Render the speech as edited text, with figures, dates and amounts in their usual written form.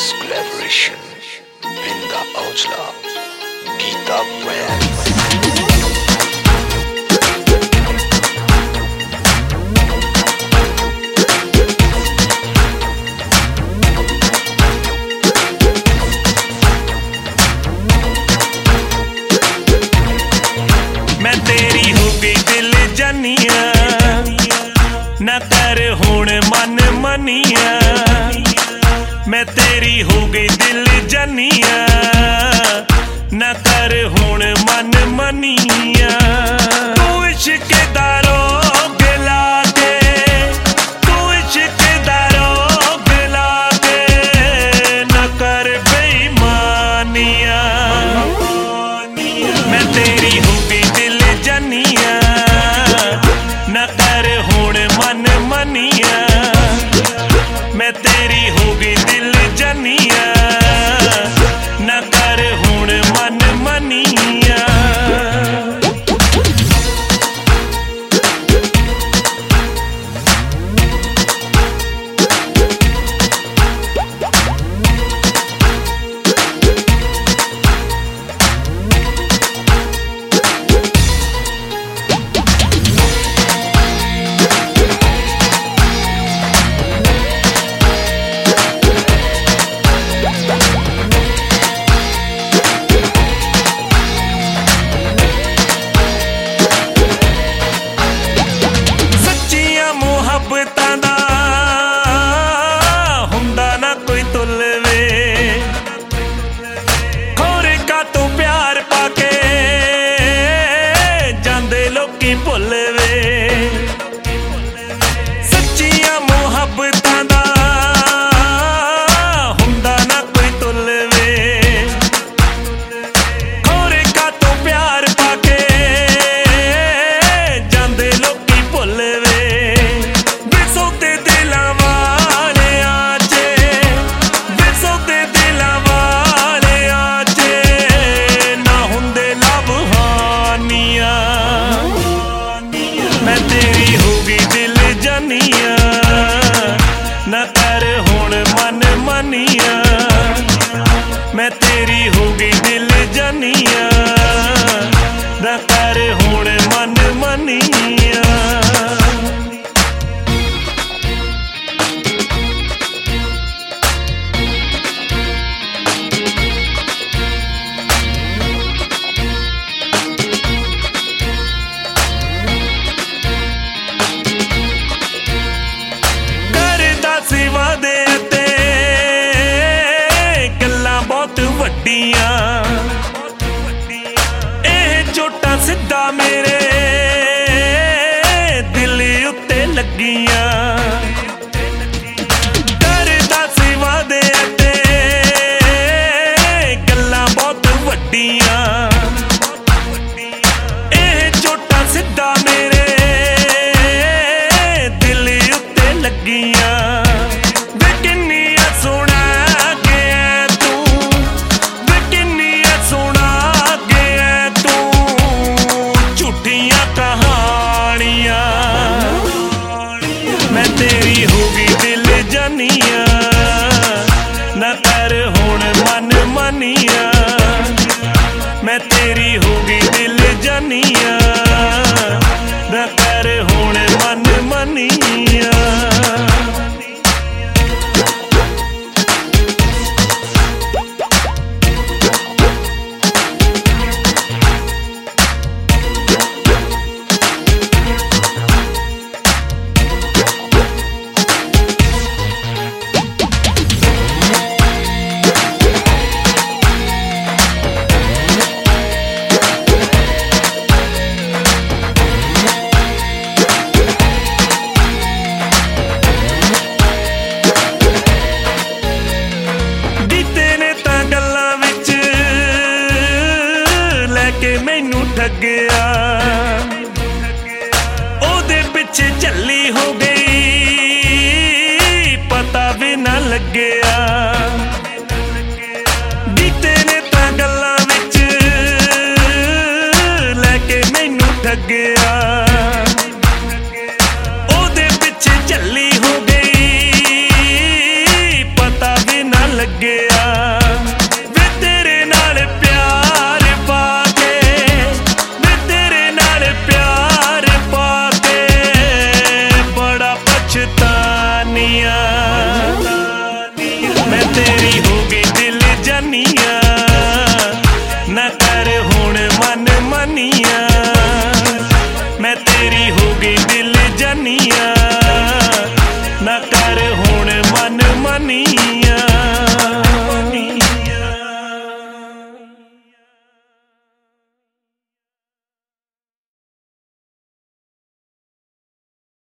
This collaboration, Binda Aujla, Geeta Brands. मैं तेरी हो गई दिल जानिया ना कर हुण मन मनिया। मैं तेरी हो गई दिल जानिया ना कर हुण मन मनिया। तू इश्क दा रोग ला के, तू इश्क दा रोग ला के ना कर बेईमानिया। मैं तेरी हो गई दिल जानिया ना कर हुण मन मनिया। मैं तेरी हो गई दिल जानिया ना कर हुण मन मनिया। भुल वे सच्चियां मुहब्बतां दा हुंदा ना कोई तुल वे। खोरे का तो प्यार पाके जांदे लोकी भुल वे। बेसौदे दिलां वाले आजे, बेसौदे दिलां वाले आजे ना हुंदे लबहानियां। मैं तेरी हो गई दिल जानिया ना कर हुण मन मनिया। मैं तेरी हो गई दिल जानिया ना कर हुण मन मनिया। चोटां सिद्धा मेरे दिल उत्ते लगियां। डरदा सी वादे ते गल्लां बहुत वड्डियां। चोटां सिद्धा मेरे दिल उत्ते लगियां। मैं तेरी हो गई दिल जानिया ना कर हुण मन मनिया। मैं तेरी हो गई दिल जानिया ना कर हुण मन मनिया। मैनू ठगया ओदे पिछे झल्ली हो गई पता भी ना लगया। बीते ने तां गल्लां विच लैके मैनू ठगया। ओदे पिछे झल्ली हो गई पता भी ना लगे। कर हुण मन मानिया मैं तेरी हो गई दिल जानिया ना कर हुण मन मानिया